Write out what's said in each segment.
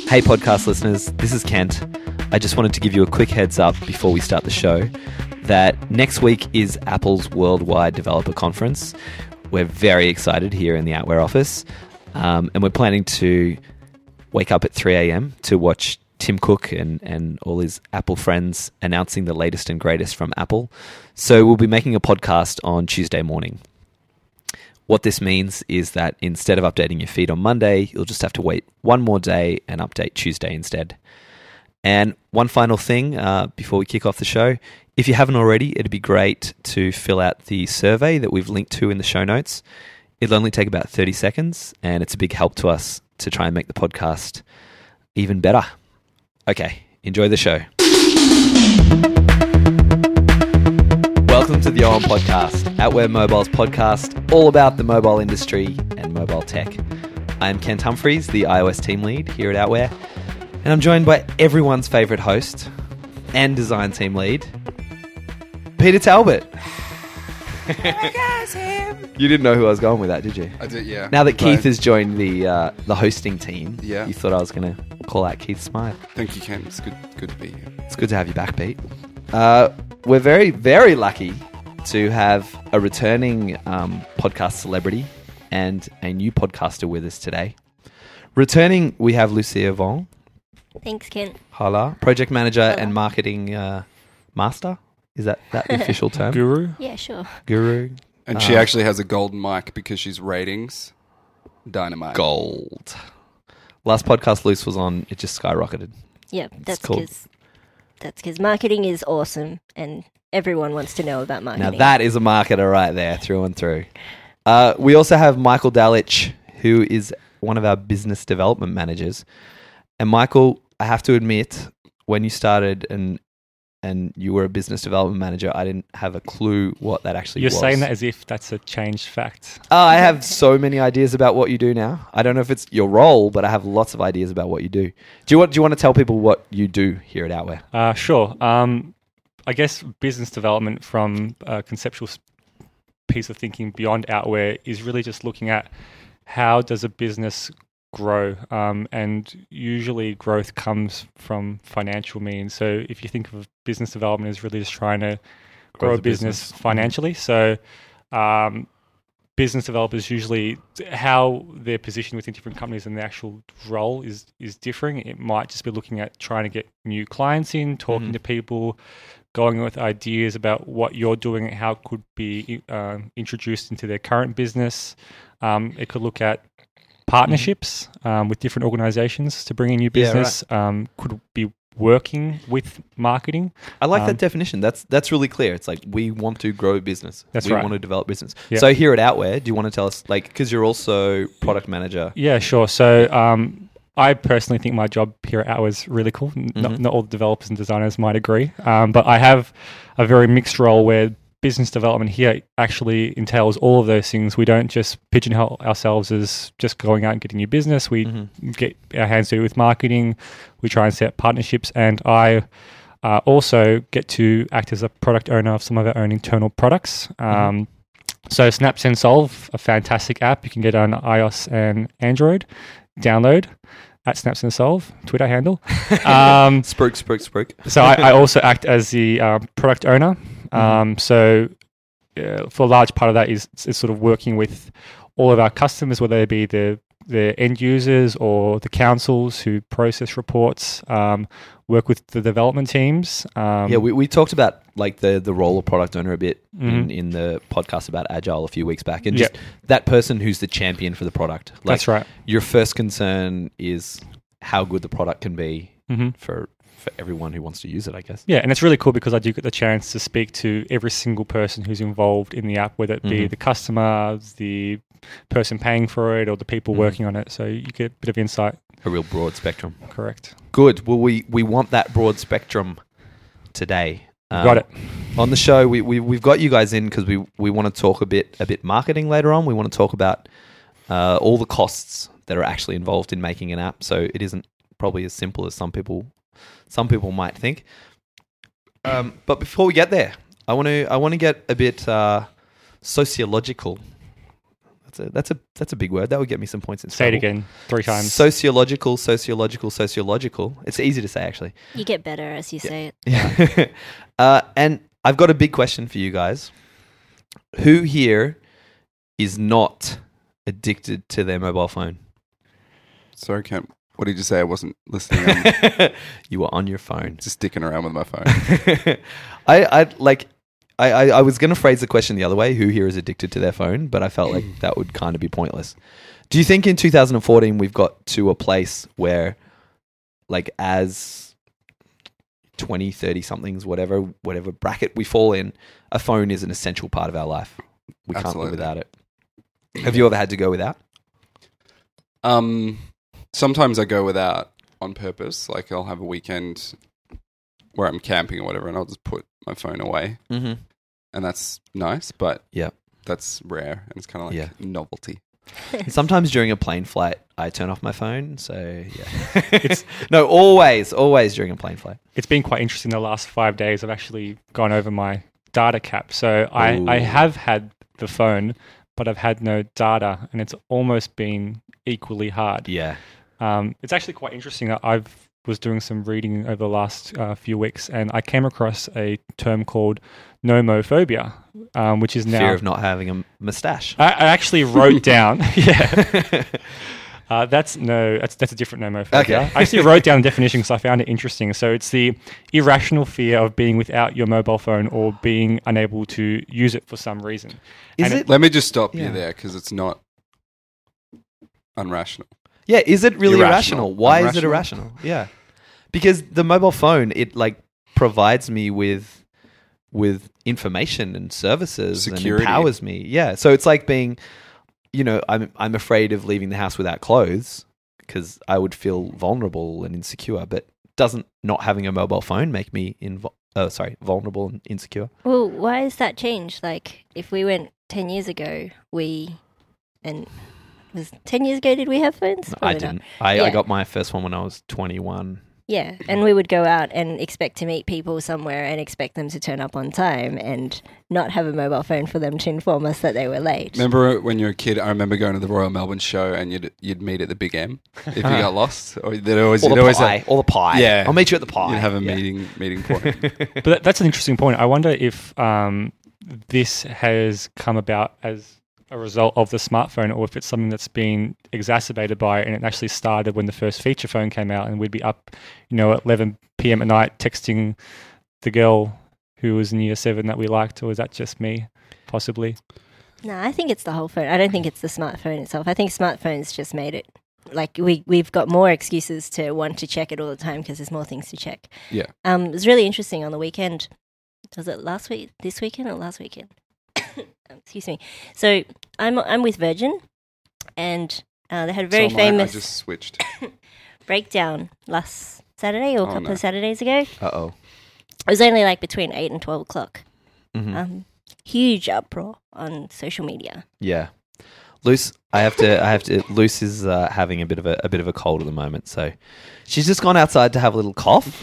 Hey podcast listeners, this is Kent. I just wanted to give you a quick heads up before we start the show that next week is Apple's Worldwide Developer Conference. We're very excited here in the Outware office, and we're planning to wake up at 3 a.m. to watch Tim Cook and all his Apple friends announcing the latest and greatest from Apple. So we'll be making a podcast on Tuesday morning. What this means is that instead of updating your feed on Monday, you'll just have to wait one more day and update Tuesday instead. And one final thing before we kick off the show, if you haven't already, it'd be great to fill out the survey that we've linked to in the show notes. It'll only take about 30 seconds, and it's a big help to us to try and make the podcast even better. Okay, enjoy the show. Welcome to the OM Podcast, Outware Mobile's podcast, all about the mobile industry and mobile tech. I'm Kent Humphreys, the iOS team lead here at Outware, and I'm joined by everyone's favourite host and design team lead, Peter Talbot. You didn't know who I was going with that, did you? I did, yeah. Now that Keith has joined the hosting team, Yeah. you thought I was going to call out Keith Smythe. Thank you, Kent. It's good to be here. It's good to have you back, Pete. We're very, very lucky to have a returning podcast celebrity and a new podcaster with us today. Returning, we have Lucia Vong. Thanks, Kent. Hala, project manager Hello. and marketing master. Is that the official term? Guru? Yeah, sure. Guru. And she actually has a golden mic because she's ratings dynamite. Gold. Last podcast Luce was on, it just skyrocketed. Yeah, that's cool. because marketing is awesome and everyone wants to know about marketing. Now that is a marketer right there, through and through. We also have Michael Dalich, who is one of our business development managers. And Michael, I have to admit, when you started and you were a business development manager, I didn't have a clue what that actually was. You're saying that as if that's a changed fact. I have so many ideas about what you do now. I don't know if it's your role, but I have lots of ideas about what you do. Do you want to tell people what you do here at Outware? Sure. I guess business development from a conceptual piece of thinking beyond Outware is really just looking at how does a business grow, and usually growth comes from financial means. So if you think of business development as really just trying to grow a business financially, so business developers usually, how they're positioned within different companies and the actual role is differing. It might just be looking at trying to get new clients in, talking to people, going with ideas about what you're doing and how it could be introduced into their current business. It could look at partnerships with different organizations to bring in new business. Could be working with marketing. I like that definition. That's really clear. It's like we want to grow business. We want to develop business. Yeah. So here at Outware, do you want to tell us, because you're also product manager? Yeah, sure. So I personally think my job here at Outware is really cool. Not all the developers and designers might agree, but I have a very mixed role where business development here actually entails all of those things. We don't just pigeonhole ourselves as just going out and getting new business. We get our hands dirty with marketing. We try and set partnerships, and I also get to act as a product owner of some of our own internal products. So Snaps and Solve, a fantastic app you can get on iOS and Android. Download at Snaps and Solve, Twitter handle. Spruik. So I also act as the product owner. So for a large part of that is sort of working with all of our customers, whether they be the end users or the councils who process reports, work with the development teams. We talked about the role of product owner a bit in the podcast about Agile a few weeks back, and just that person who's the champion for the product. That's right. Your first concern is how good the product can be for everyone who wants to use it, I guess. Yeah, and it's really cool because I do get the chance to speak to every single person who's involved in the app, whether it be the customer, the person paying for it, or the people working on it. So you get a bit of insight. A real broad spectrum. Correct. Good. Well, we want that broad spectrum today. Got it. On the show, we've got you guys in because we want to talk a bit marketing later on. We want to talk about all the costs that are actually involved in making an app. So it isn't probably as simple as some people might think. But before we get there, I want to get a bit sociological. That's a big word. That would get me some points in Say it Scrabble. again 3 times. Sociological. It's easy to say, actually. You get better as you say it. Yeah. And I've got a big question for you guys. Who here is not addicted to their mobile phone? Sorry, Kent. What did you say? I wasn't listening. I'm You were on your phone. just dicking around with my phone. I was going to phrase the question the other way. Who here is addicted to their phone? But I felt like that would kind of be pointless. Do you think in 2014 we've got to a place where, like, as 20, 30 somethings, whatever bracket we fall in, a phone is an essential part of our life? We can't live Absolutely. without it. Have you ever had to go without? Sometimes I go without on purpose. Like I'll have a weekend where I'm camping or whatever, and I'll just put my phone away, Mm-hmm. and that's nice. But Yeah. that's rare, and it's kind of like novelty. Sometimes during a plane flight, I turn off my phone. So yeah, no, always during a plane flight. It's been quite interesting the last 5 days. I've actually gone over my data cap. So I Ooh. have had the phone, but I've had no data, and it's almost been equally hard. Yeah. It's actually quite interesting. I was doing some reading over the last few weeks, and I came across a term called nomophobia, which is now Fear of not having a mustache. I actually wrote down. Yeah, that's a different nomophobia. Okay. I actually wrote down the definition because I found it interesting. So it's the irrational fear of being without your mobile phone or being unable to use it for some reason. Is And it? Let me just stop Yeah. you there because it's not unrational. Yeah, is it really Irrational. irrational? Why is it Unrational? irrational? Yeah. Because the mobile phone, it like provides me with information and services Security. and empowers me. Yeah. So it's like being, I'm afraid of leaving the house without clothes because I would feel vulnerable and insecure, but doesn't not having a mobile phone make me vulnerable and insecure? Well, why has that changed? Like, if we went 10 years ago, was 10 years ago, did we have phones? I Probably not. didn't. I Yeah. got my first one when I was 21. Yeah, and we would go out and expect to meet people somewhere and expect them to turn up on time and not have a mobile phone for them to inform us that they were late. Remember when you were a kid? I remember going to the Royal Melbourne show, and you'd meet at the Big M if you got lost, or they'd always Or you'd the always pie. Or the pie. Yeah. I'll meet you at the pie. you'd have a Yeah. meeting point. But that's an interesting point. I wonder if this has come about as a result of the smartphone, or if it's something that's been exacerbated by it, and it actually started when the first feature phone came out, and we'd be up, at 11 p.m. at night texting the girl who was in year 7 that we liked, or was that just me, possibly? No, I think it's the whole phone. I don't think it's the smartphone itself. I think smartphones just made it like we've got more excuses to want to check it all the time because there's more things to check. Yeah. It was really interesting on the weekend. Was it this weekend or last weekend? Excuse me. So I'm with Virgin, and they had a very So am I. famous I just switched. breakdown last Saturday or a couple no. of Saturdays ago. Uh-oh. It was only like between 8 and 12 o'clock. Mhm. Huge uproar on social media. Yeah. Luce, I have to. Luce is having a bit of a cold at the moment, so she's just gone outside to have a little cough.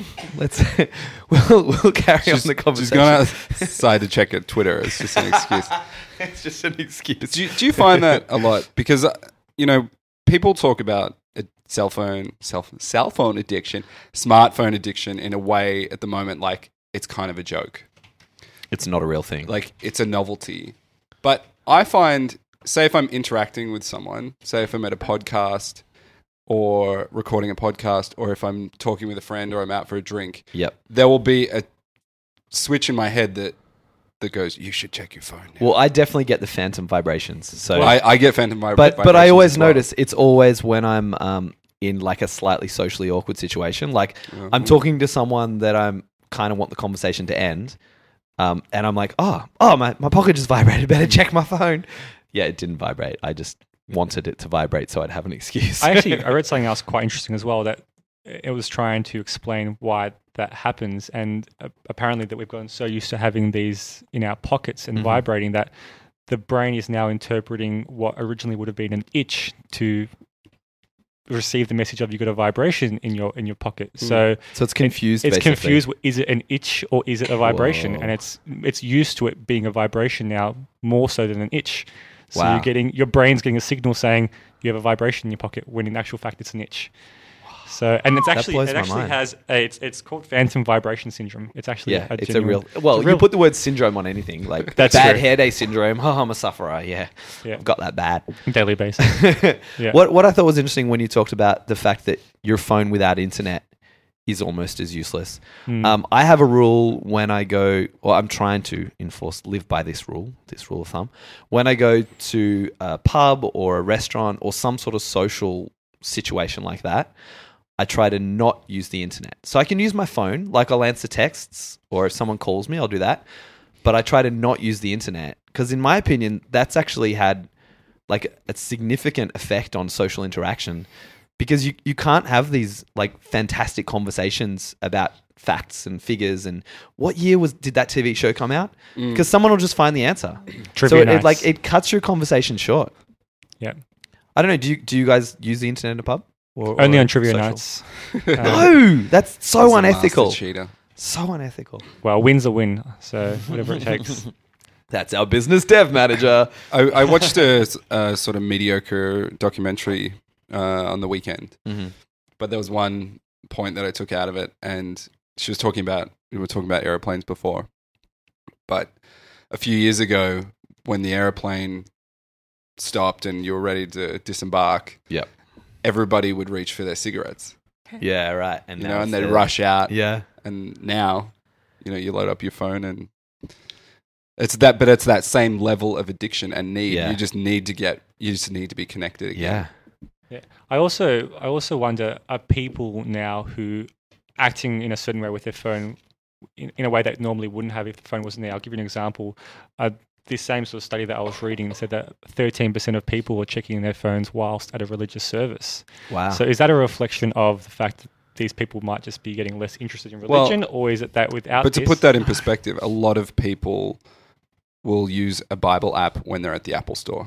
We'll carry on the conversation. She's gone outside to check at Twitter. It's just an excuse. It's just an excuse. Do you find that a lot? Because people talk about cell phone addiction, smartphone addiction in a way at the moment like it's kind of a joke. It's not a real thing. Like it's a novelty. But I find, say if I'm interacting with someone, say if I'm at a podcast or recording a podcast, or if I'm talking with a friend or I'm out for a drink, Yep. there will be a switch in my head that goes, you should check your phone now. Well, I definitely get the phantom vibrations. So, I get phantom vibrations. but I always as well. notice it's always when I'm in like a slightly socially awkward situation. Like I'm talking to someone that I'm kind of want the conversation to end, and I'm like, oh, my pocket just vibrated. Better check my phone. Yeah, it didn't vibrate. I just wanted it to vibrate so I'd have an excuse. I read something else quite interesting as well, that it was trying to explain why that happens, and apparently that we've gotten so used to having these in our pockets and vibrating that the brain is now interpreting what originally would have been an itch to receive the message of you got a vibration in your pocket. So it's confused. It's basically. confused. Is it an itch or is it a vibration? Whoa. And it's used to it being a vibration now more so than an itch. So Wow. your brain's getting a signal saying you have a vibration in your pocket, when in actual fact it's an itch. So, and it's actually blows it my actually mind. has it's called phantom vibration syndrome. It's actually Yeah, a it's genuine, a real. Well, it's a you real- put the word syndrome on anything, like That's bad true. hair day syndrome. Oh, I'm a sufferer. Yeah, Yeah. I've got that bad. daily basis. Yeah. What I thought was interesting when you talked about the fact that your phone without internet is almost as useless. I have a rule when I go, or I'm trying to live by this rule of thumb. When I go to a pub or a restaurant or some sort of social situation like that, I try to not use the internet. So I can use my phone, like I'll answer texts, or if someone calls me, I'll do that. But I try to not use the internet because, in my opinion, that's actually had like a significant effect on social interaction, because you can't have these like fantastic conversations about facts and figures and what year did that TV show come out? Because someone will just find the answer. Trivia So nights. it cuts your conversation short. Yeah. I don't know. Do you guys use the internet in a pub? Or Only on trivia social? nights. No, that's so He's a unethical. master cheater. So unethical. Well, win's a win. So whatever it takes. That's our business dev manager. I watched a sort of mediocre documentary on the weekend, but there was one point that I took out of it, and we were talking about airplanes before, but a few years ago when the airplane stopped and you were ready to disembark, Yep. everybody would reach for their cigarettes, Yeah, right. And you now know, it's and they'd there. rush out. Yeah. And now, you know, you load up your phone and it's that same level of addiction and need. Yeah. You just need to be connected again. Yeah. I also wonder, are people now who acting in a certain way with their phone in a way that normally wouldn't have if the phone wasn't there? I'll give you an example. This same sort of study that I was reading said that 13% of people were checking their phones whilst at a religious service. Wow. So is that a reflection of the fact that these people might just be getting less interested in religion, or is it that without But to this- put that in perspective, a lot of people will use a Bible app when they're at the Apple store.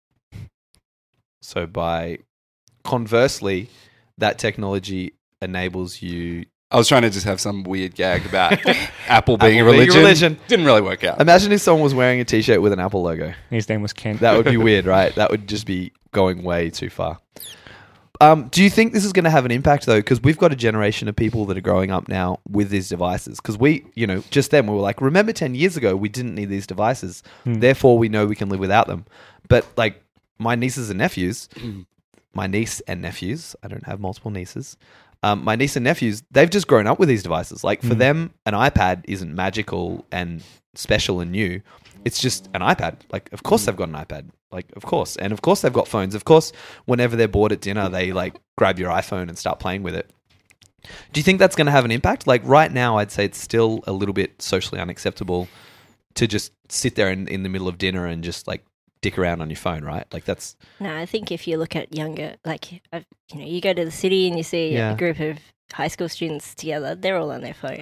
So conversely, that technology enables you. I was trying to just have some weird gag about Apple being a Apple being a religion. religion. Didn't really work out. Imagine if someone was wearing a T-shirt with an Apple logo. his name was Ken. That would be weird, right? That would just be going way too far. Do you think this is going to have an impact though? Because we've got a generation of people that are growing up now with these devices. Because just then we were like, remember 10 years ago we didn't need these devices. Therefore, we know we can live without them. But like my nieces and nephews, my niece and nephews, I don't have multiple nieces. My niece and nephews, they've just grown up with these devices. Like for them, an iPad isn't magical and special and new. It's just an iPad. Like, of course they've got an iPad. Like, of course. And of course they've got phones. Of course, whenever they're bored at dinner, they like grab your iPhone and start playing with it. Do you think that's going to have an impact? Like right now, I'd say it's still a little bit socially unacceptable to just sit there in the middle of dinner and just like dick around on your phone, right? Like that's... No, I think if you look at younger, you go to the city and you see Yeah. a group of high school students together, they're all on their phone.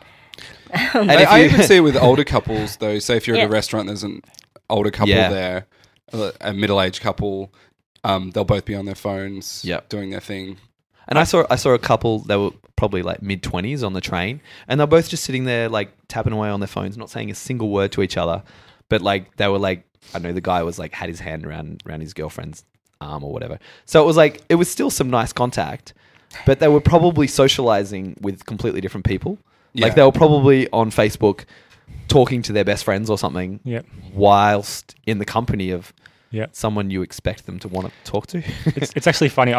And I if you- even see it with older couples though. Say if you're at Yeah. a restaurant, there's an older couple Yeah. there, a middle-aged couple. They'll both be on their phones, Yep. doing their thing. And I saw a couple, they were probably like mid-20s on the train, and they're both just sitting there like tapping away on their phones, not saying a single word to each other. But like they were like, I know the guy was like had his hand around his girlfriend's arm or whatever. So it was like, it was still some nice contact, but they were probably socializing with completely different people. Yeah. Like they were probably on Facebook talking to their best friends or something Yep. whilst in the company of Yep. someone you expect them to want to talk to. It's actually funny.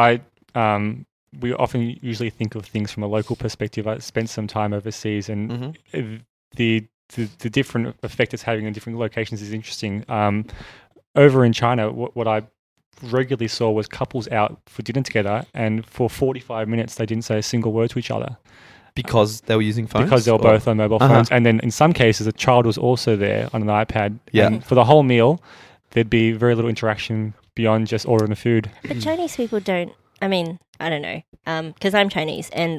We often usually think of things from a local perspective. I spent some time overseas, and the different effect it's having in different locations is interesting. Over in China, what I regularly saw was couples out for dinner together, and for 45 minutes they didn't say a single word to each other Because they were using phones? because they were Or- both on mobile phones. And then in some cases, a child was also there on an iPad. Yeah. And for the whole meal, there'd be very little interaction beyond just ordering the food. But Chinese people don't. I mean, I don't know, because I'm Chinese, and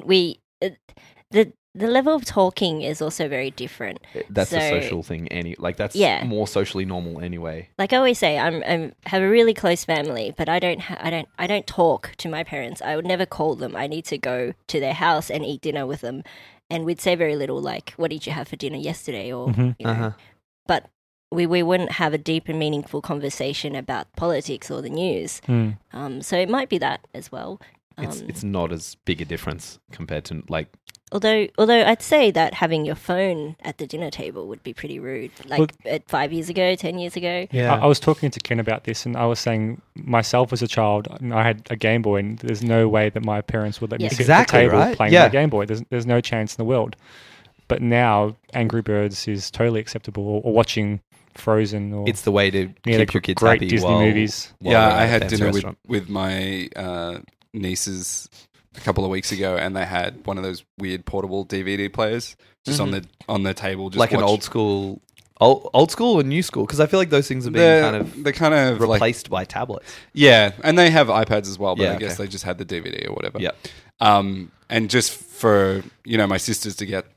the level of talking is also very different. That's a So- social thing. That's Yeah. more socially normal anyway. Like I always say, I'm have a really close family, but I don't talk to my parents. I would never call them. I need to go to their house and eat dinner with them, and we'd say very little. Like, "What did you have for dinner yesterday?" Or you know. But we wouldn't have a deep and meaningful conversation about politics or the news. So it might be that as well. It's not as big a difference compared to like. Although I'd say that having your phone at the dinner table would be pretty rude. Like 5 years ago, 10 years ago. Yeah, I was talking to Ken about this, and I was saying myself as a child, I had a Game Boy, and there's no way that my parents would let me sit at the table playing my Game Boy. There's no chance in the world. But now Angry Birds is totally acceptable, or watching Frozen, or it's the way to keep your kids great happy. Disney movies. I had dinner with my nieces a couple of weeks ago, and they had one of those weird portable DVD players just on the table, just like an old school or new school, because I feel like those things are being they're kind of replaced by tablets. Yeah, and they have iPads as well, but Yeah, I guess okay. they just had the DVD or whatever. Yeah. And just for my sisters to get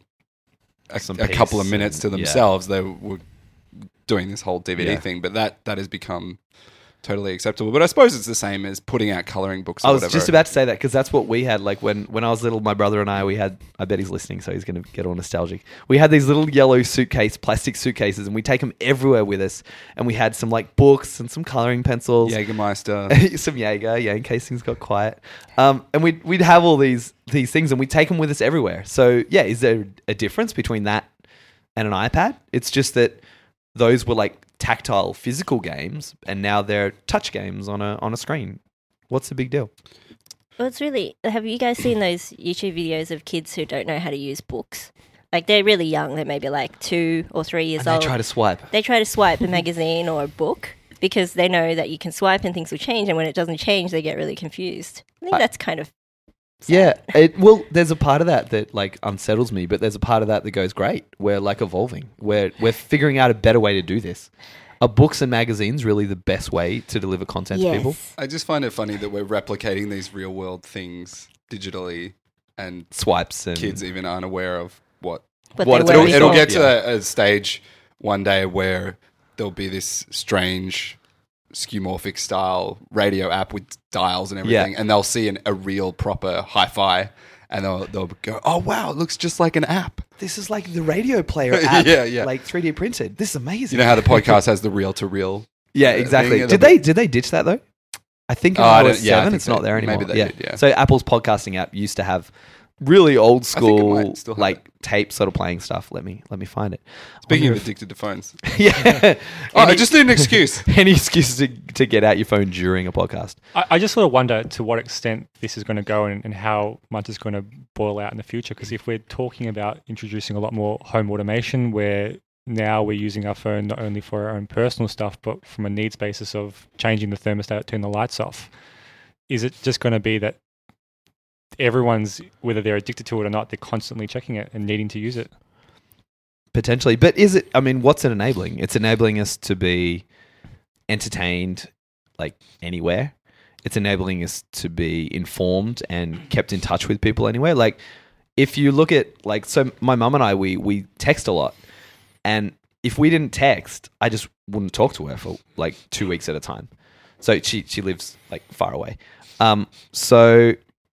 a couple of minutes to themselves, they were doing this whole DVD thing, but that has become totally acceptable. But I suppose it's the same as putting out colouring books or whatever. I was just about to say that, because that's what we had. Like when I was little, my brother and I had, I bet he's listening, so he's going to get all nostalgic. We had these little yellow plastic suitcases, and we take them everywhere with us. And we had some like books and some colouring pencils. Jägermeister. Some Jaeger, in case things got quiet. And we'd have all these things, and we'd take them with us everywhere. So yeah, is there a difference between that and an iPad? It's just that those were like tactile physical games, and now they're touch games on a screen. What's the big deal? Well, it's really... Have you guys seen those YouTube videos of kids who don't know how to use books? Like, they're really young. They're maybe like 2 or 3 years old. They try to swipe. They try to swipe a magazine or a book because they know that you can swipe and things will change, and when it doesn't change, they get really confused. I think that's kind of sad. Yeah. There's a part of that like unsettles me, but there's a part of that goes, great. We're like evolving. We're figuring out a better way to do this. Are books and magazines really the best way to deliver content to people? I just find it funny that we're replicating these real world things digitally, and swipes, and kids even aren't aware of what it'll get to a stage one day where there'll be this strange skeuomorphic style radio app with dials and everything, and they'll see a real proper hi-fi, and they'll go, oh wow, it looks just like an app. This is like the radio player app, like 3D printed. This is amazing. You know how the podcast has the reel-to-reel? Yeah, exactly. thing? Did they ditch that though? I think in iOS 7 it's not there anymore. Maybe they did, yeah. So Apple's podcasting app used to have really old school like tape sort of playing stuff. Let me find it. Speaking of addicted to phones. Yeah. I just need an excuse. Any excuse to get out your phone during a podcast. I just sort of wonder to what extent this is going to go, and how much is going to boil out in the future. Because if we're talking about introducing a lot more home automation, where now we're using our phone not only for our own personal stuff, but from a needs basis of changing the thermostat, turn the lights off, is it just going to be that everyone's, whether they're addicted to it or not, they're constantly checking it and needing to use it? Potentially. But is it, I mean, what's it enabling? It's enabling us to be entertained like anywhere. It's enabling us to be informed and kept in touch with people anywhere. Like if you look at so my mum and I, we text a lot, and if we didn't text, I just wouldn't talk to her for like 2 weeks at a time. So she lives like far away. So,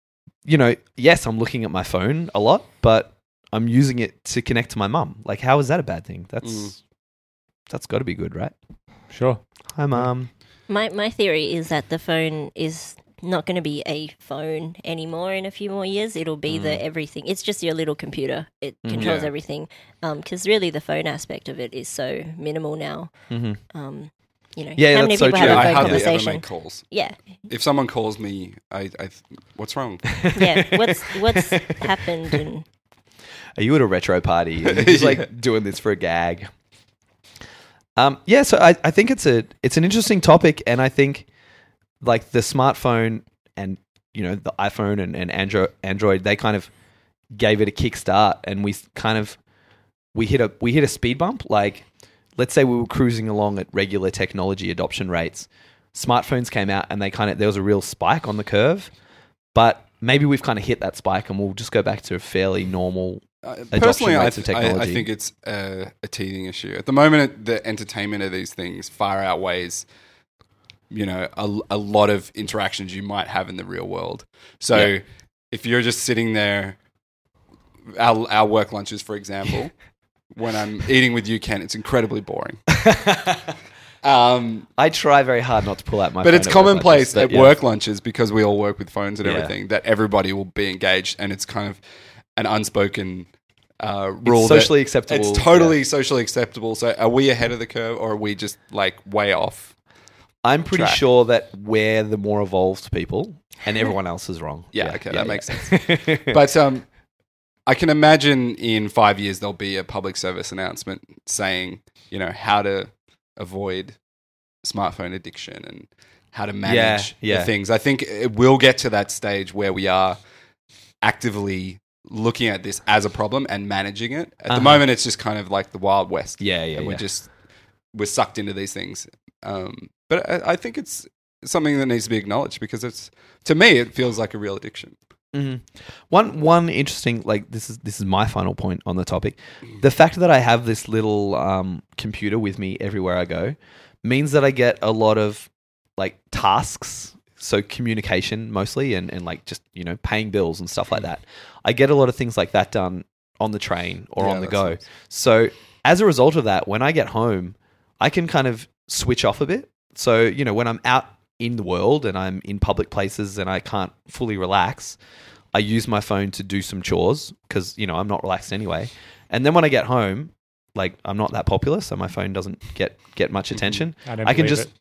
yes, I'm looking at my phone a lot, but I'm using it to connect to my mum. Like, how is that a bad thing? That's got to be good, right? Sure. Hi, Mum. My theory is that the phone is not going to be a phone anymore in a few more years. It'll be the everything. It's just your little computer. It controls everything. Because really the phone aspect of it is so minimal now. Mm-hmm. How Yeah, many that's so people true. have a I phone hardly ever conversation? make calls. Yeah. If someone calls me, I what's wrong? Yeah. What's happened? And Are you at a retro party? And he's like doing this for a gag. So I think it's an interesting topic, and I think like the smartphone and the iPhone and Android, they kind of gave it a kickstart, and we hit a speed bump. Like, let's say we were cruising along at regular technology adoption rates. Smartphones came out, and there was a real spike on the curve, but maybe we've kind of hit that spike, and we'll just go back to a fairly normal Personally, adoption rates of technology. I think it's a teething issue. At the moment, the entertainment of these things far outweighs, a lot of interactions you might have in the real world. So if you're just sitting there, our work lunches, for example, when I'm eating with you, Ken. It's incredibly boring. I try very hard not to pull out my phone. But it's at work commonplace lunches, at work lunches, because we all work with phones and Yeah. everything, that everybody will be engaged, and it's kind of an unspoken rule. It's socially acceptable. It's totally socially acceptable. So are we ahead of the curve, or are we just like way off? I'm pretty track? sure that we're the more evolved people, and everyone else is wrong. That makes sense. But I can imagine in 5 years there'll be a public service announcement saying, how to avoid smartphone addiction and how to manage the things. I think it will get to that stage where we are actively looking at this as a problem and managing it. At the moment, it's just kind of like the Wild West. And we're sucked into these things. But I think it's something that needs to be acknowledged, because to me, it feels like a real addiction. Mm-hmm. One interesting, like this is my final point on the topic. The fact that I have this little computer with me everywhere I go means that I get a lot of like tasks, so communication mostly, and like just paying bills and stuff like that. I get a lot of things like that done on the train or on the go. Nice. So as a result of that, when I get home, I can kind of switch off a bit. So when I'm out in the world and I'm in public places and I can't fully relax, I use my phone to do some chores, because I'm not relaxed anyway. And then when I get home, like I'm not that popular, so my phone doesn't get much attention. I can just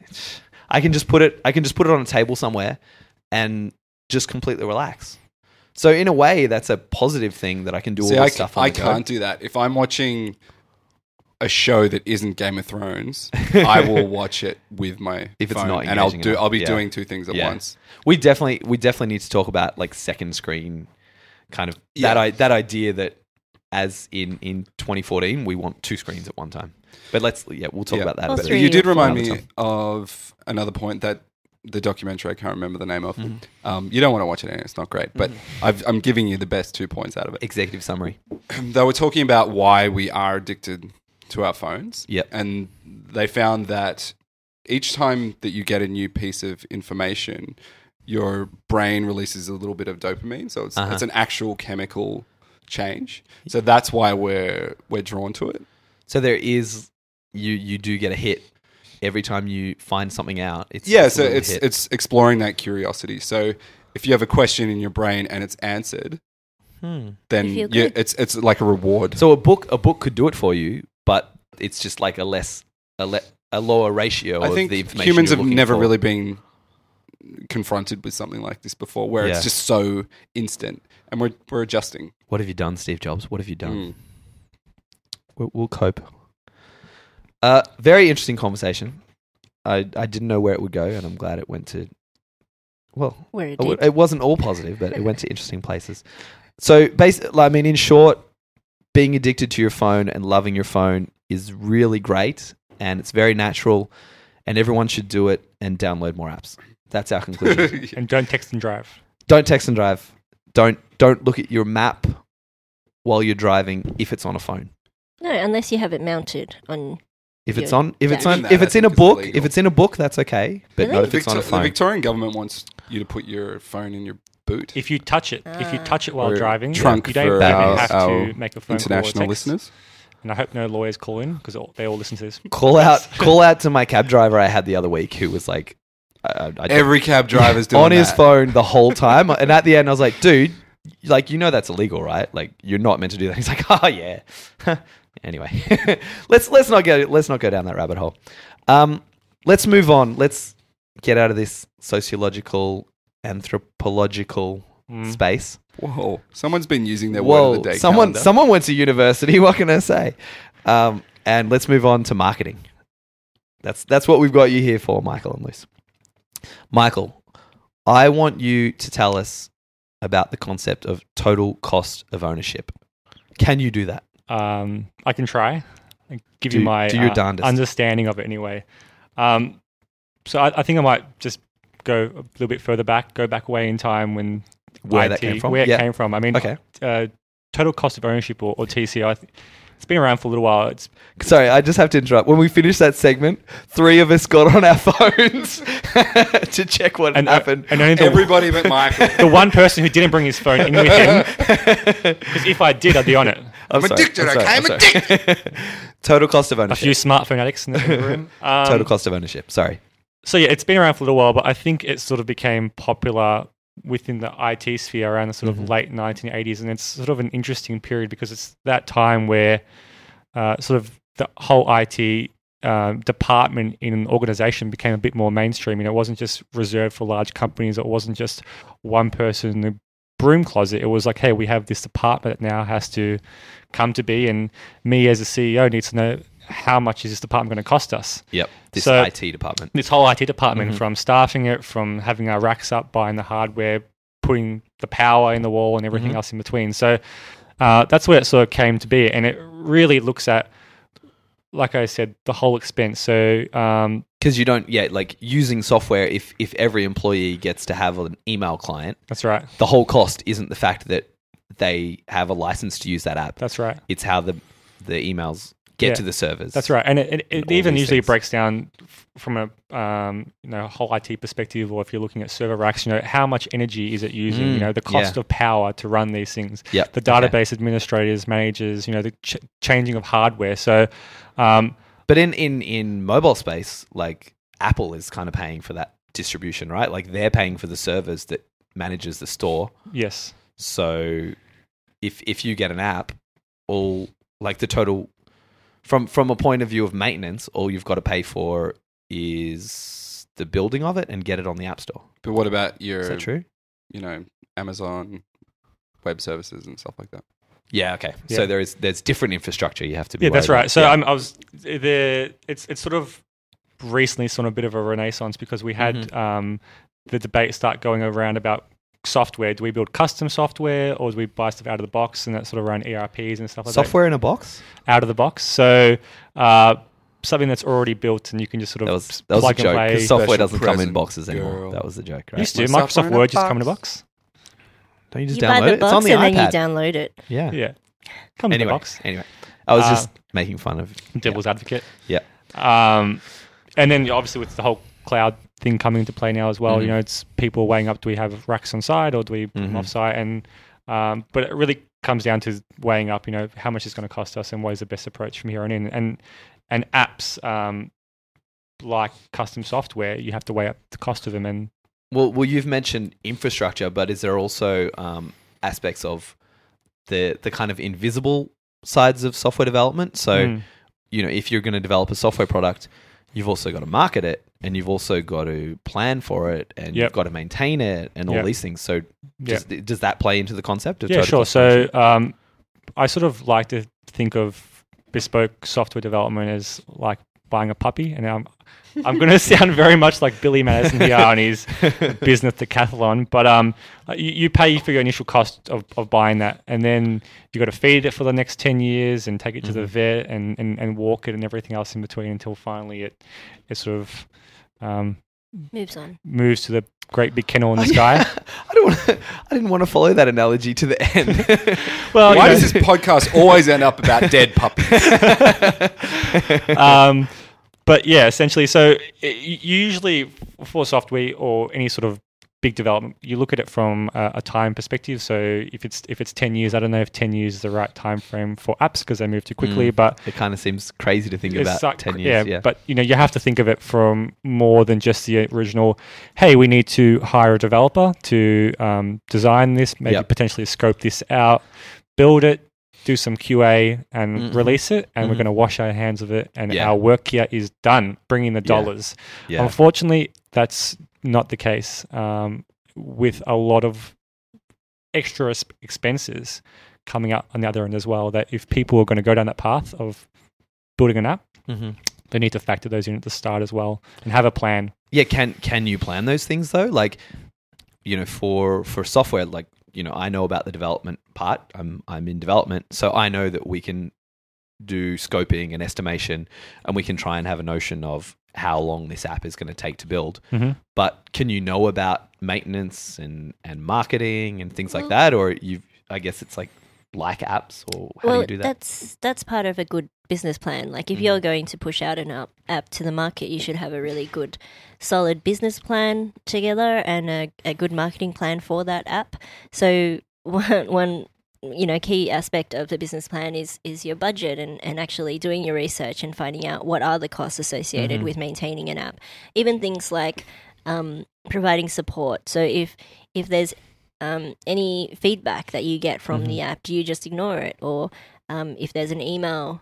put it on a table somewhere and just completely relax. So in a way, that's a positive thing that I can do all this stuff on the go. I can't do that. If I'm watching a show that isn't Game of Thrones, I will watch it with my if it's phone, not and I'll be doing two things at once. We definitely need to talk about like second screen, kind of that idea that as in 2014 we want two screens at one time. But we'll talk about that. Well, a bit. three. You did remind Another me time. of another point that the documentary, I can't remember the name of. You don't want to watch it anyway, it's not great, but I'm giving you the best 2 points out of it. Executive summary. They were talking about why we are addicted to our phones. Yep. And they found that each time that you get a new piece of information, your brain releases a little bit of dopamine. So it's an actual chemical change. So that's why we're drawn to it. So there is you do get a hit every time you find something out. It's exploring that curiosity. So if you have a question in your brain and it's answered, then it's like a reward. So a book could do it for you, but it's just like a lower ratio of the information. Humans have you're looking never for. really been confronted with something like this before, where it's just so instant, and we're adjusting. What have you done, Steve Jobs? What have you done? We'll cope. Very interesting conversation. I didn't know where it would go, and I'm glad it went to. Well, where it did. It wasn't all positive, but it went to interesting places. So, basically, in short, being addicted to your phone and loving your phone is really great, and it's very natural, and everyone should do it and download more apps. That's our conclusion. And don't text and drive. Don't text and drive. Don't look at your map while you're driving if it's on a phone. No, unless you have it mounted on. If it's in a book, that's okay. But Really? not if it's on a phone. The Victorian government wants you to put your phone in your boot. If you touch it while Or driving, trunk you don't for even our- have our to make a phone call or international text. listeners. And I hope no lawyers call in, because they all listen to this. Call out to my cab driver I had the other week, who was like, Every cab driver's doing on his that. phone the whole time, and at the end I was like, dude, like that's illegal, right? Like you're not meant to do that. He's like, oh yeah. Anyway, let's not go down that rabbit hole. Let's move on. Let's get out of this sociological, anthropological space. Whoa! Someone's been using their word of the day. Someone went to university. What can I say? And let's move on to marketing. That's what we've got you here for, Michael and Luce. Michael, I want you to tell us about the concept of total cost of ownership. Can you do that? I can try. Give you my your darndest. understanding of it anyway. So I think I might just go a little bit further back, go back away in time when Where that came from? Where it came from. I mean, Okay. Total cost of ownership or TCO It's been around for a little while. It's Sorry, I just have to interrupt. When we finished that segment, 3 of us got on our phones to check what happened. And only Everybody but Michael. the one person who didn't bring his phone in with him, because if I did, I'd be on it. I'm addicted, okay? I'm addicted. Total cost of A ownership. few smartphone addicts in the room. Total cost of ownership. Sorry. So yeah, it's been around for a little while, but I think it sort of became popular within the IT sphere around the sort of late 1980s, and it's sort of an interesting period because it's that time where sort of the whole IT department in an organization became a bit more mainstream. It wasn't just reserved for large companies. It wasn't just one person in the broom closet. It was like, hey, we have this department that now has to come to be, and me as a CEO needs to know how much is this department going to cost us. Yep. This So- IT department. This whole IT department, from staffing it, from having our racks up, buying the hardware, putting the power in the wall and everything else in between. So that's where it sort of came to be. And it really looks at, like I said, the whole expense. So Because you don't, like using software, if every employee gets to have an email client, that's right. the whole cost isn't the fact that they have a license to use that app. That's right. It's how the emails get to the servers. That's right. And it all even these usually things. breaks down from a whole IT perspective, or if you're looking at server racks, how much energy is it using? The cost of power to run these things. Yep. The database administrators, managers, the changing of hardware. So, But in mobile space, like Apple is kind of paying for that distribution, right? Like they're paying for the servers that manages the store. yes. So if you get an app, all like the total from a point of view of maintenance, all you've got to pay for is the building of it and get it on the App Store. But what about your, Is that true? Amazon Web Services and stuff like that? Yeah. Okay. Yeah. So there's different infrastructure you have to be. Yeah, that's worried right. about. So Yeah. I was there. It's sort of recently sort of a bit of a renaissance because we had the debate start going around about software. Do we build custom software or do we buy stuff out of the box and that sort of run ERPs and stuff like Software in a box. that out of the box? So something that's already built and you can just sort of That was a plug and joke play. because software Special doesn't come in present, boxes anymore. girl. That was the joke, right? Used to. My software Microsoft in a Word just come in a box. box. Don't you just You buy download the it? It's on box the and then iPad. you download it. Yeah. Yeah. Comes in a box. Anyway, I was just making fun of Devil's advocate. Yeah. And then obviously with the whole cloud thing coming into play now as well, it's people weighing up, do we have racks on site or do we put them off site? And but it really comes down to weighing up, how much it's going to cost us and what is the best approach from here on in. And apps like custom software, you have to weigh up the cost of them. And Well, you've mentioned infrastructure, but is there also aspects of the kind of invisible sides of software development? So, if you're going to develop a software product, you've also got to market it, and you've also got to plan for it, and you've got to maintain it, and all these things. So, does that play into the concept of yeah, total sure. cost of ownership? So I sort of like to think of bespoke software development as like buying a puppy, and I'm going to sound very much like Billy Madison here on his business decathlon, but you pay for your initial cost of buying that, and then you got to feed it for the next 10 years and take it to the vet and walk it and everything else in between until finally it sort of Moves on. moves to the great big kennel in the sky. I didn't want to follow that analogy to the end. Well, Why does this podcast always end up about dead puppies? But yeah, essentially, so usually for software or any sort of big development, you look at it from a time perspective. So if it's 10 years, I don't know if 10 years is the right time frame for apps because they move too quickly. But It kind of seems crazy to think it's about like- 10 years. Yeah. But you have to think of it from more than just the original. Hey, we need to hire a developer to design this, maybe potentially scope this out, build it, do some QA and release it, and we're going to wash our hands of it, and our work here is done, bringing the dollars. Yeah. Unfortunately, that's not the case with a lot of extra expenses coming up on the other end as well, that if people are going to go down that path of building an app, they need to factor those in at the start as well and have a plan. Yeah, can you plan those things though? Like, for software, like, I know about the development part. I'm in development, so I know that we can do scoping and estimation, and we can try and have a notion of how long this app is going to take to build. But can you know about maintenance and marketing and things like that, or I guess it's like like apps, or how do you do that? That's part of a good business plan. Like if you're going to push out an app to the market, you should have a really good, solid business plan together and a good marketing plan for that app. So one key aspect of the business plan is your budget and actually doing your research and finding out what are the costs associated with maintaining an app. Even things like providing support. So if there's any feedback that you get from the app, do you just ignore it? Or if there's an email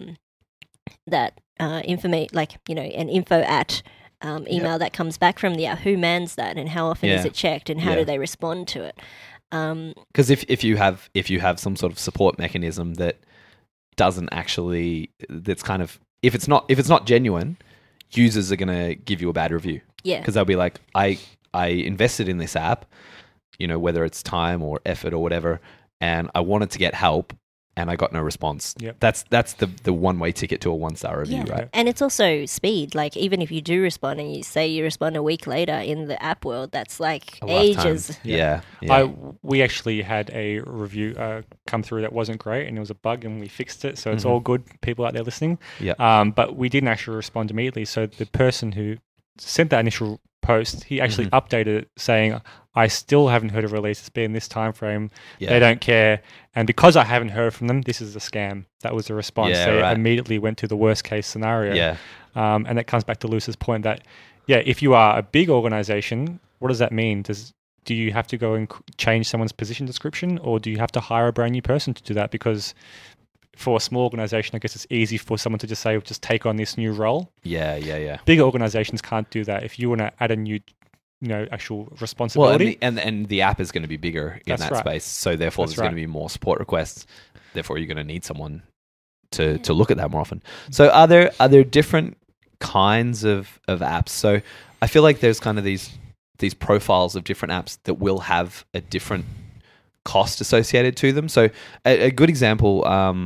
that an info at email that comes back from the app, who mans that and how often is it checked and how do they respond to it? Because if you have some sort of support mechanism that doesn't actually, that's kind of, if it's not genuine, users are going to give you a bad review. Yeah, because they'll be like, I invested in this app, whether it's time or effort or whatever, and I wanted to get help, and I got no response. Yep. That's the one-way ticket to a 1-star review, right? And it's also speed. Like even if you do respond and you say you respond a week later in the app world, that's like ages. Yeah. We actually had a review come through that wasn't great, and it was a bug, and we fixed it. So it's all good, people out there listening. Yeah. But we didn't actually respond immediately. So the person who sent that initial post, he actually updated it saying, I still haven't heard of a release. It's been this time frame. Yeah. They don't care. And because I haven't heard from them, this is a scam. That was the response. They immediately went to the worst case scenario. Yeah. And that comes back to Lewis's point that, if you are a big organization, what does that mean? Do you have to go and change someone's position description, or do you have to hire a brand new person to do that? Because for a small organization, I guess it's easy for someone to just say, just take on this new role. Yeah. Bigger organizations can't do that. If you want to add a new, actual responsibility. Well, and the app is going to be bigger in that space. So therefore there's going to be more support requests. Therefore you're going to need someone to look at that more often. So are there different kinds of apps? So I feel like there's kind of these profiles of different apps that will have a different cost associated to them. So a good example,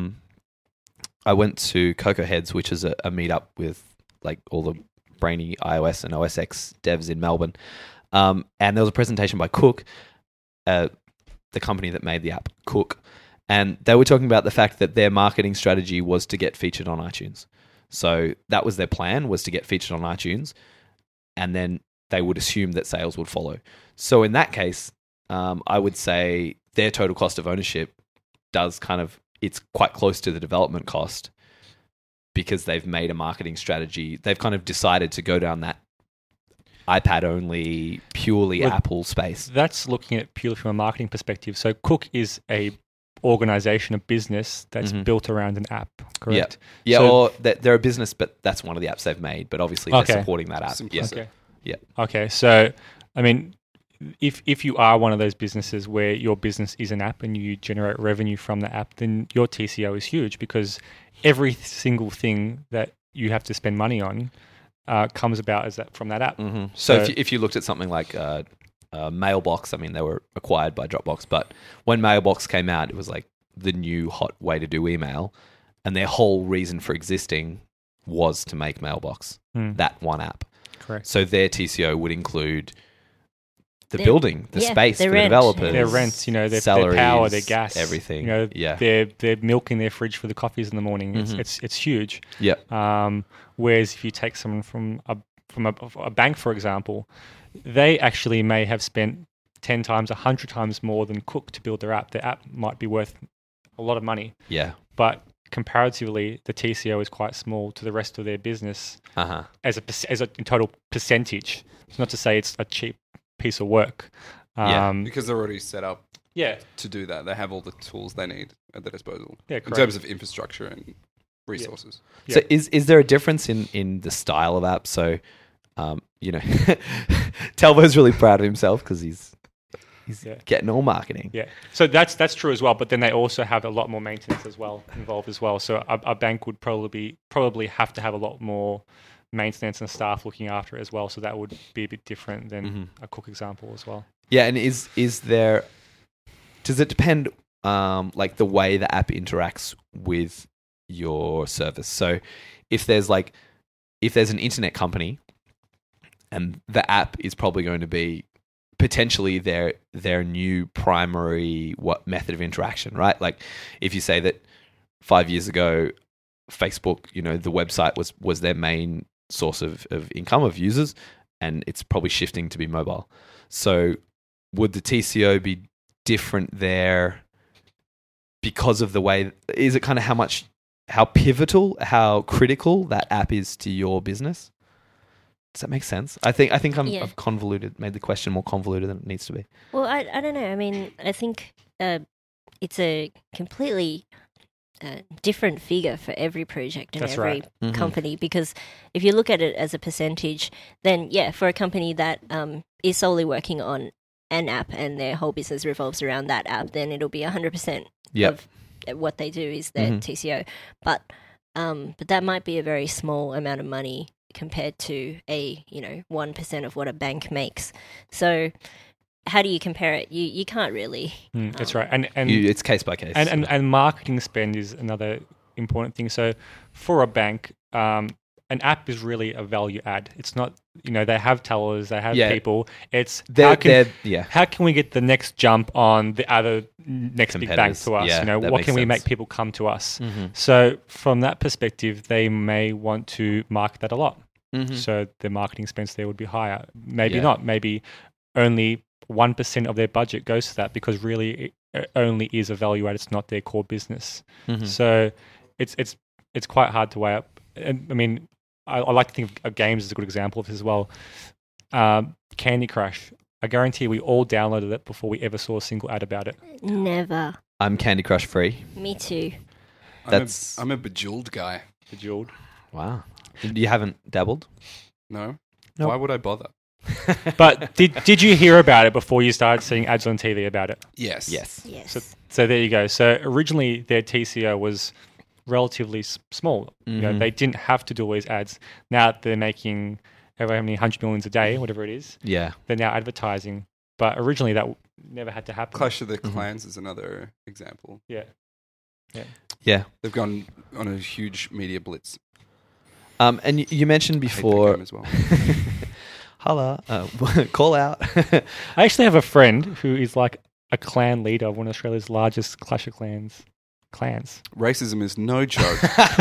I went to Cocoa Heads, which is a meetup with like all the brainy iOS and OS X devs in Melbourne. And there was a presentation by Cook, the company that made the app, Cook. And they were talking about the fact that their marketing strategy was to get featured on iTunes. So that was their plan, was to get featured on iTunes. And then they would assume that sales would follow. So in that case, I would say their total cost of ownership it's quite close to the development cost, because they've made a marketing strategy. They've kind of decided to go down that iPad-only, purely Apple space. That's looking at purely from a marketing perspective. So Cook is a organization, a business that's built around an app, correct? Yeah, so, or they're a business, but that's one of the apps they've made. But obviously they're supporting that app. Okay, so, I mean, if you are one of those businesses where your business is an app and you generate revenue from the app, then your TCO is huge, because every single thing that you have to spend money on comes about from that app. Mm-hmm. So if you looked at something like Mailbox, I mean, they were acquired by Dropbox, but when Mailbox came out, it was like the new hot way to do email, and their whole reason for existing was to make Mailbox that one app. Correct. So their TCO would include the building, the space for the rent. developers, their rent, their salaries, their power, their gas, everything. Their milk in their fridge for the coffees in the morning. It's huge. Yeah. Whereas if you take someone from a bank, for example, they actually may have spent 10 times, 100 times more than Cook to build their app. Their app might be worth a lot of money. Yeah. But comparatively, the TCO is quite small to the rest of their business as a total percentage. It's not to say it's a cheap piece of work. Because they're already set up to do that. They have all the tools they need at their disposal in terms of infrastructure and resources. So is there a difference in the style of apps? So, Talbo's really proud of himself because he's getting all marketing. Yeah. So that's true as well. But then they also have a lot more maintenance as well involved as well. So a bank would probably have to have a lot more maintenance and staff looking after it as well. So that would be a bit different than a Cook example as well. Yeah. And does it depend like the way the app interacts with your service? So if there's an internet company and the app is probably going to be potentially their new primary method of interaction, right? Like if you say that 5 years ago, Facebook, the website was their main source of income of users, and it's probably shifting to be mobile. So would the TCO be different there because of the way? Is it kind of how pivotal, how critical that app is to your business? Does that make sense? I think I've made the question more convoluted than it needs to be. Well, I don't know. I mean, I think it's a completely different figure for every project and That's every right. Mm-hmm. company, because if you look at it as a percentage, then for a company that is solely working on an app and their whole business revolves around that app, then it'll be 100% of what they do is their TCO. But that might be a very small amount of money compared to a 1% of what a bank makes. So how do you compare it? You can't really. That's right, and it's case by case, and marketing spend is another important thing. So for a bank, an app is really a value add. It's not, they have tellers, they have people. It's how can we get the next jump on the other next big bank to us? What can we make people come to us? Mm-hmm. So from that perspective, they may want to market that a lot. Mm-hmm. So the marketing expense there would be higher. Maybe not. Maybe only 1% of their budget goes to that, because really it only is a value add. It's not their core business. Mm-hmm. So it's quite hard to weigh up. And, I mean, I like to think of games as a good example of this as well. Candy Crush. I guarantee we all downloaded it before we ever saw a single ad about it. Never. I'm Candy Crush free. Me too. I'm a Bejeweled guy. Bejeweled. Wow. You haven't dabbled? No. Nope. Why would I bother? But did you hear about it before you started seeing ads on TV about it? Yes. Yes. So there you go. So originally their TCO was relatively small. Mm-hmm. They didn't have to do all these ads. Now they're making however many 100 millions a day, whatever it is. Yeah. They're now advertising. But originally that never had to happen. Clash of the Clans is another example. Yeah. They've gone on a huge media blitz. And you mentioned I hate that before. game as well. Holla, call out. I actually have a friend who is like a clan leader of one of Australia's largest Clash of Clans. Racism is no joke.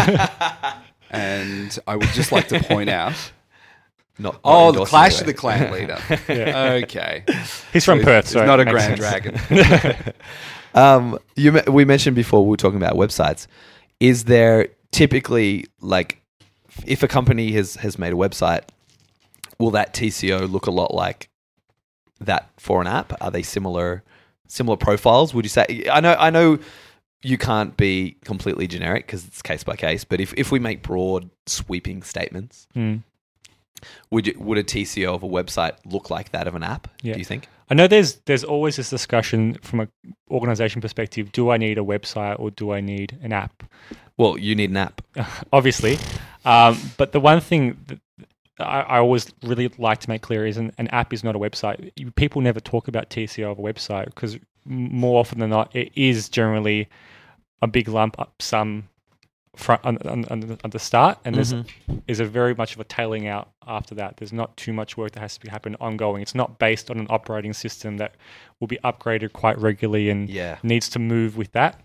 And I would just like to point out. Not the endorsing Clash it. of the Clan leader. Yeah. Okay. He's from Perth, He's so not a it makes Grand sense. Dragon. We mentioned before we were talking about websites. Is there typically, like, if a company has made a website, will that TCO look a lot like that for an app? Are they similar profiles? Would you say? I know you can't be completely generic because it's case by case. But if we make broad sweeping statements, would a TCO of a website look like that of an app? Yeah. Do you think? I know there's always this discussion from an organization perspective. Do I need a website or do I need an app? Well, you need an app. Obviously. But the one thing that I always really like to make clear is an app is not a website. People never talk about TCO of a website because more often than not, it is generally a big lump sum on the start, and there's a very much of a tailing out after that. There's not too much work that has to be happen ongoing. It's not based on an operating system that will be upgraded quite regularly and needs to move with that.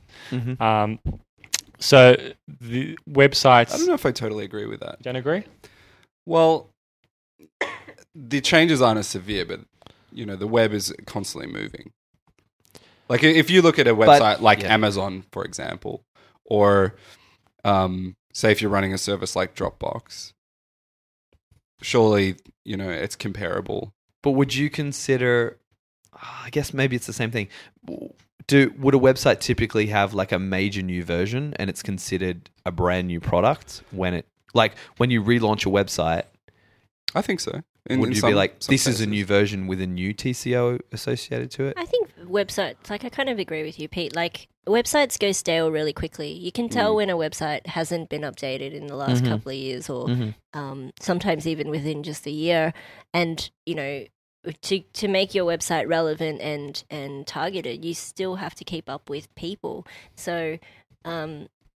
So the websites... I don't know if I totally agree with that. Don't agree? Well, the changes aren't as severe, but the web is constantly moving. Like if you look at a website like Amazon, for example, or say if you're running a service like Dropbox, surely it's comparable. But would you consider? I guess maybe it's the same thing. Would a website typically have like a major new version and it's considered a brand new product when you relaunch a website? I think so. Would you be like, this is a new version with a new TCO associated to it? I think websites, I kind of agree with you, Pete. Like, websites go stale really quickly. You can tell when a website hasn't been updated in the last couple of years or sometimes even within just a year. And, to make your website relevant and targeted, you still have to keep up with people. So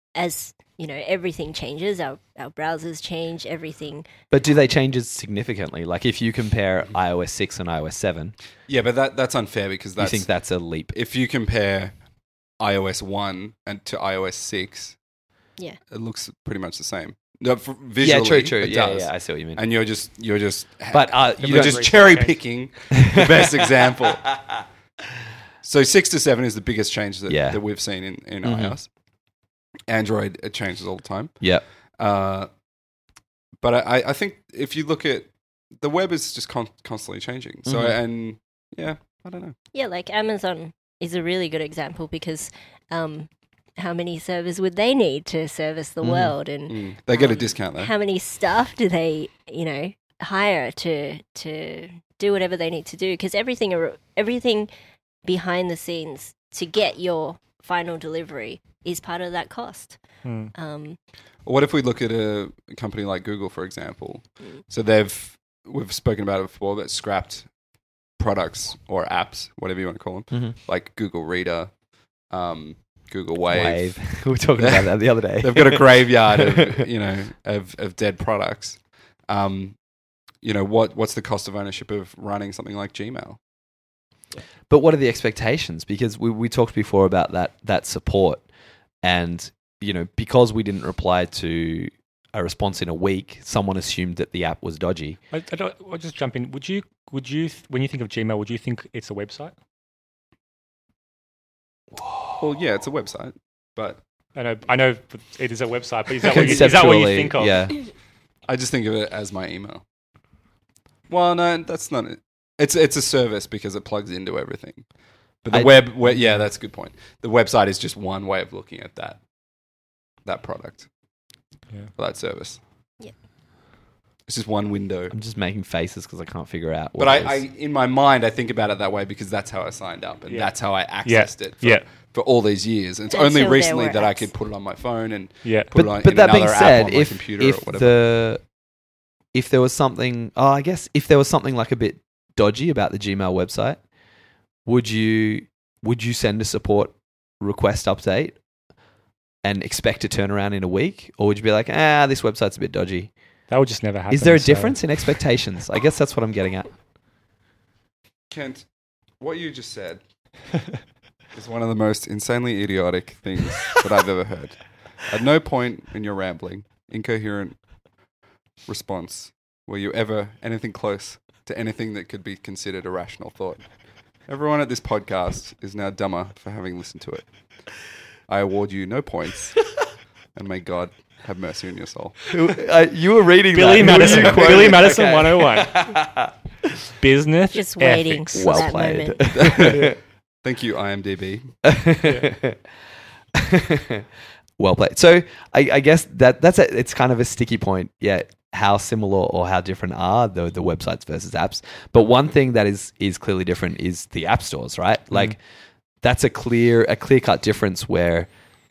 as you know, everything changes. Our browsers change. Everything. But do they change it significantly? Like if you compare iOS 6 and iOS 7, Yeah, but that's unfair because you think that's a leap? if you compare iOS 1 and to iOS 6, Yeah. it looks pretty much the same. No, visually, Yeah, true. It Yeah, does. I see what you mean. And you're just But you're don't just research cherry change. picking the best example. So 6 to 7 is the biggest change that we've seen in iOS. Android, it changes all the time. Yeah. But I think if you look at the web is just constantly changing. So and yeah, I don't know. Yeah, like Amazon is a really good example because how many servers would they need to service the world, and They get a discount though. how many staff do they, you know, hire to do whatever they need to do? Because everything behind the scenes to get your final delivery is part of that cost. What if we look at a company like Google, for example? So we've spoken about it before, that scrapped products or apps, whatever you want to call them, like Google Reader, Google Wave. We were talking about that the other day. They've got a graveyard of dead products. What's the cost of ownership of running something like Gmail? But what are the expectations? Because we talked before about that support, and because we didn't reply to a response in a week, someone assumed that the app was dodgy. I'll just jump in. Would you when you think of Gmail, would you think it's a website? Well, yeah, it's a website, but I know it is a website, but is that what you think of? Yeah. I just think of it as my email. Well, no, that's not it. It's a service because it plugs into everything. But the web, yeah, that's a good point. The website is just one way of looking at that product, or that service. Yeah, it's just one window. I'm just making faces because I can't figure out. But I in my mind, I think about it that way because that's how I signed up and that's how I accessed it. For all these years, and it's only recently that I could put it on my phone and put it on in another app on my computer or whatever. If there was something, I guess if there was something like a bit dodgy about the Gmail website, would you send a support request update and expect a turnaround in a week, or would you be like, this website's a bit dodgy? That would just never happen. Is there a difference in expectations? I guess that's what I'm getting at. Kent, what you just said is one of the most insanely idiotic things that I've ever heard. At no point in your rambling, incoherent response were you ever anything close to anything that could be considered a rational thought. Everyone at this podcast is now dumber for having listened to it. I award you no points, and may God have mercy on your soul. You were reading Billy that. Madison 101. Business just waiting ethics. for Well that played. moment. Thank you, IMDb. Well played. So I guess it's kind of a sticky point. Yeah, how similar or how different are the websites versus apps? But one thing that is clearly different is the app stores, right? Like that's a clear cut difference where,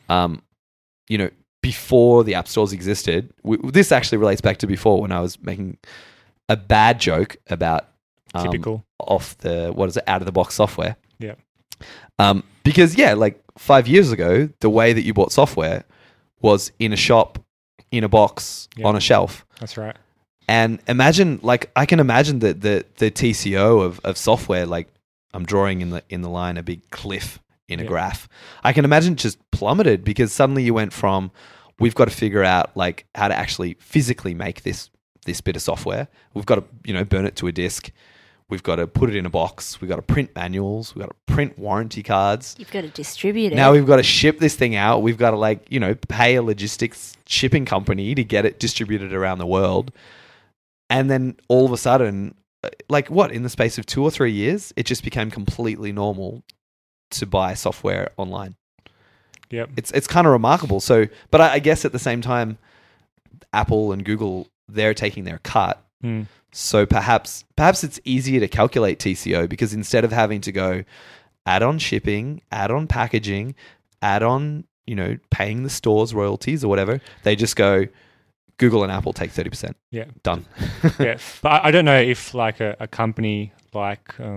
before the app stores existed. This actually relates back to before when I was making a bad joke about Typical off the out of the box software. Yeah. Because like 5 years ago, the way that you bought software was in a shop, in a box, on a shelf. That's right. And imagine, I can imagine that the TCO of software, like I'm drawing in the line a big cliff in a graph. I can imagine just plummeted because suddenly you went from, we've got to figure out how to actually physically make this bit of software. We've got to burn it to a disk. We've got to put it in a box. We've got to print manuals. We've got to print warranty cards. You've got to distribute it. Now we've got to ship this thing out. We've got to pay a logistics shipping company to get it distributed around the world. And then all of a sudden, in the space of 2 or 3 years, it just became completely normal to buy software online. Yep. It's kind of remarkable. So, but I guess at the same time, Apple and Google, they're taking their cut. So perhaps it's easier to calculate TCO because instead of having to go add on shipping, add on packaging, add on, paying the stores royalties or whatever, they just go, Google and Apple take 30%. Yeah. Done. Yeah. But I don't know if a company like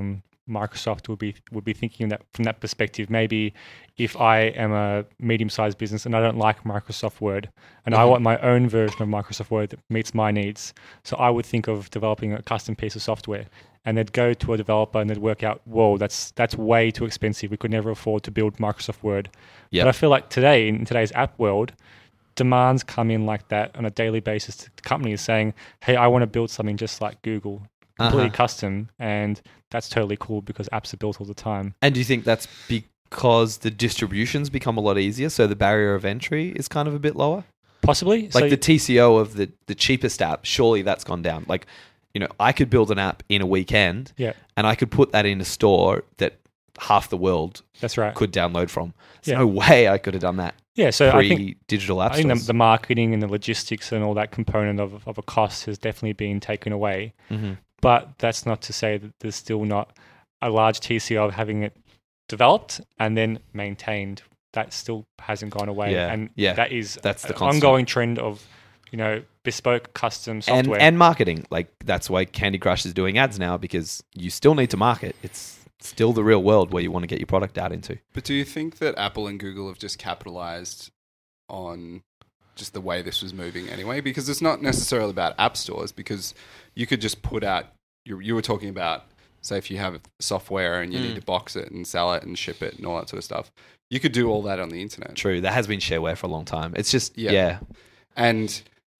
Microsoft would be thinking that from that perspective. Maybe if I am a medium-sized business and I don't like Microsoft Word, and I want my own version of Microsoft Word that meets my needs, so I would think of developing a custom piece of software, and they'd go to a developer and they'd work out, whoa, that's way too expensive. We could never afford to build Microsoft Word. But I feel like today, in today's app world, demands come in like that on a daily basis to companies saying, hey, I want to build something just like Google, completely custom, and that's totally cool because apps are built all the time. And do you think that's because the distribution's become a lot easier, so the barrier of entry is kind of a bit lower? Possibly. Like the TCO of the cheapest app, surely that's gone down. Like, I could build an app in a weekend, and I could put that in a store that half the world that's right. could download from. There's no way I could have done that. Yeah, so I think digital apps. I think the marketing and the logistics and all that component of a cost has definitely been taken away. Mm-hmm. But that's not to say that there's still not a large TCO of having it developed and then maintained. That still hasn't gone away. And that's the ongoing trend of, bespoke custom software. And marketing. Like, that's why Candy Crush is doing ads now, because you still need to market. It's still the real world where you want to get your product out into. But do you think that Apple and Google have just capitalized on just the way this was moving anyway? Because it's not necessarily about app stores, because you could just put out, you were talking about, say if you have software and you need to box it and sell it and ship it and all that sort of stuff, you could do all that on the internet. True. That has been shareware for a long time. It's just, And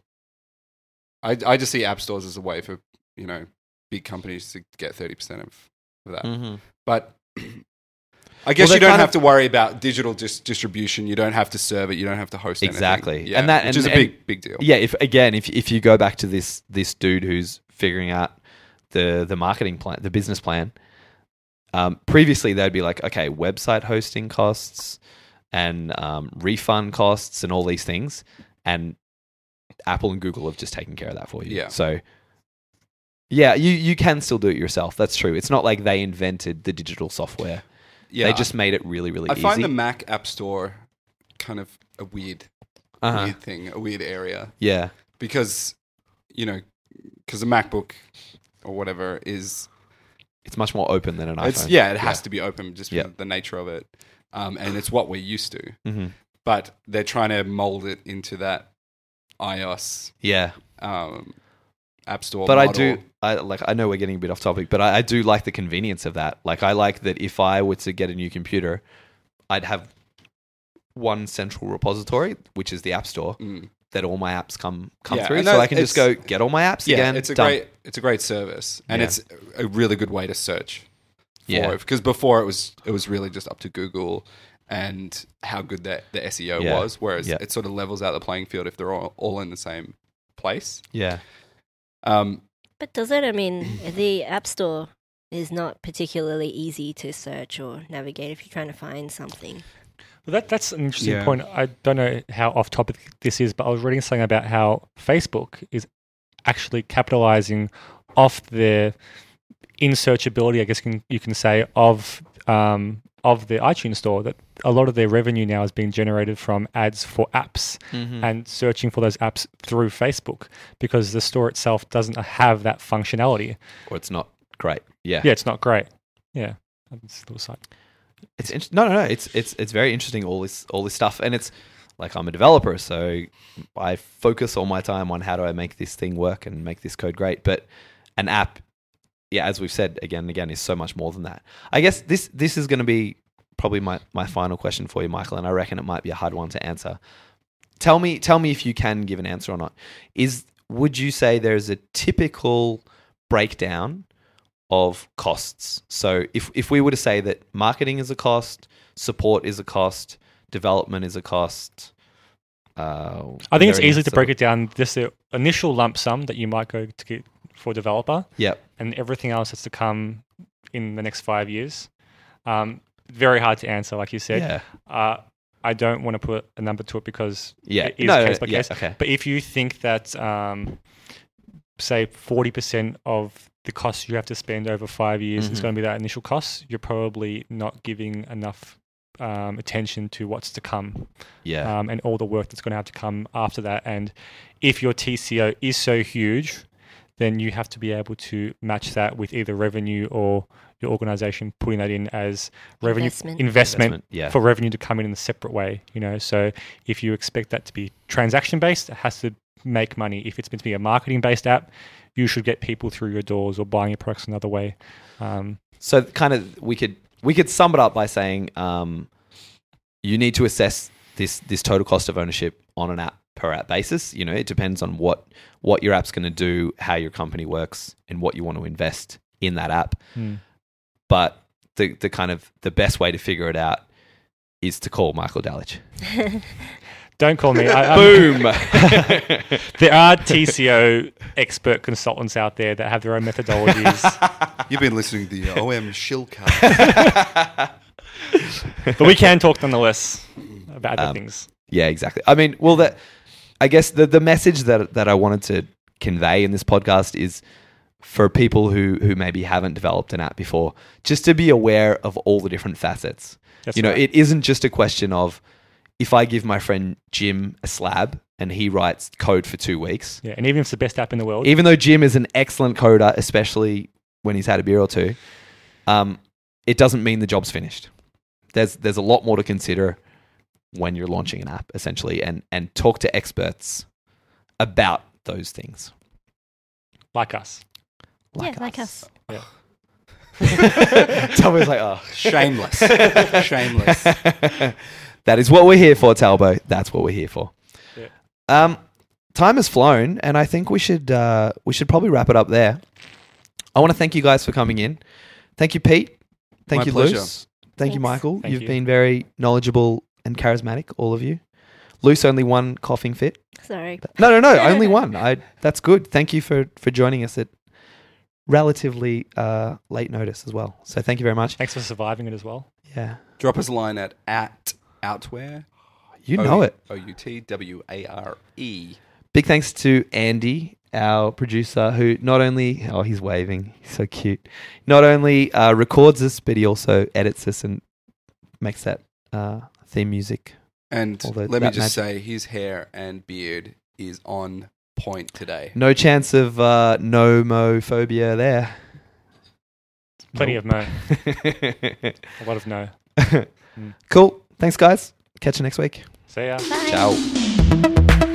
I just see app stores as a way for, big companies to get 30% of that. Mm-hmm. But I guess you don't have to worry about digital distribution. You don't have to serve it. You don't have to host anything. Exactly. Yeah, which is a big deal. Yeah, if you go back to this dude who's figuring out the marketing plan, the business plan, previously they'd be like, okay, website hosting costs and refund costs and all these things, and Apple and Google have just taken care of that for you. Yeah. So yeah, you can still do it yourself. That's true. It's not like they invented the digital software. Yeah. They just made it really, really easy. I find the Mac App Store kind of a weird thing, a weird area. Yeah. Because, because a MacBook or whatever it's much more open than an iPhone. It has to be open just for the nature of it. And it's what we're used to. Mm-hmm. But they're trying to mold it into that iOS App Store but model. I know we're getting a bit off topic, but I do like the convenience of that. Like, I like that if I were to get a new computer, I'd have one central repository, which is the App Store, that all my apps come through. So I can just go get all my apps again. It's a great service, and it's a really good way to search for it. Because before it was really just up to Google and how good the SEO was, whereas it sort of levels out the playing field if they're all in the same place. Yeah. But does it? I mean, the App Store is not particularly easy to search or navigate if you're trying to find something. Well, that's an interesting point. I don't know how off topic this is, but I was reading something about how Facebook is actually capitalizing off their in-searchability, I guess you can say, of the iTunes Store. That a lot of their revenue now is being generated from ads for apps and searching for those apps through Facebook, because the store itself doesn't have that functionality. Or it's not great. Yeah. Yeah, it's not great. Yeah. That's a little side. It's no. It's very interesting, all this stuff, and it's like, I'm a developer, so I focus all my time on how do I make this thing work and make this code great. But an app, as we've said again and again, is so much more than that. I guess this is going to be probably my final question for you, Michael, and I reckon it might be a hard one to answer. Tell me if you can give an answer or not. Would you say there's a typical breakdown of costs? So if we were to say that marketing is a cost, support is a cost, development is a cost. I think it's easy to break it down. Just the initial lump sum that you might go to get for a developer, and everything else has to come in the next 5 years. Very hard to answer, like you said. I don't want to put a number to it because it is case by case. Okay. But if you think that, say, 40% of the cost you have to spend over 5 years is going to be that initial cost, you're probably not giving enough attention to what's to come, and all the work that's going to have to come after that. And if your TCO is so huge, then you have to be able to match that with either revenue or your organization putting that in as revenue Investment. investment Yeah. for revenue to come in a separate way. So if you expect that to be transaction based, it has to make money. If it's meant to be a marketing based app, you should get people through your doors or buying your products another way. So kind of we could sum it up by saying you need to assess this total cost of ownership on an app per app basis. It depends on what your app's going to do, how your company works, and what you want to invest in that app. But the kind of the best way to figure it out is to call Michael Dalich. Don't call me. Boom. There are TCO expert consultants out there that have their own methodologies. You've been listening to the OM Shillcast. But we can talk nonetheless about other things. Yeah, exactly. I mean, I guess the message that I wanted to convey in this podcast is for people who maybe haven't developed an app before, just to be aware of all the different facets. That's right. It isn't just a question of if I give my friend Jim a slab and he writes code for 2 weeks. Yeah, and even if it's the best app in the world. Even though Jim is an excellent coder, especially when he's had a beer or two, it doesn't mean the job's finished. There's a lot more to consider when you're launching an app, essentially, and talk to experts about those things. Like us. Like us. Yeah. Talbo's like, oh. Shameless. Shameless. That is what we're here for, Talbo. That's what we're here for. Yeah. Time has flown, and I think we should probably wrap it up there. I want to thank you guys for coming in. Thank you, Pete. Thank My you, pleasure. Luce. Thank you, Thanks. Michael. Thank You've you. been very knowledgeable and charismatic, all of you. Luce, only one coughing fit. Sorry. No, only one. That's good. Thank you for joining us at relatively late notice as well. So thank you very much. Thanks for surviving it as well. Yeah. Drop us a line at Outware. You know it. OUTWARE. Big thanks to Andy, our producer, who not only... Oh, he's waving. He's so cute. Not only records us, but he also edits us and makes that theme music. And Although let me that just say, his hair and beard is on point today. No chance of nomophobia there. Plenty of no. A lot of no. Cool. Thanks, guys. Catch you next week. See ya. Bye. Ciao.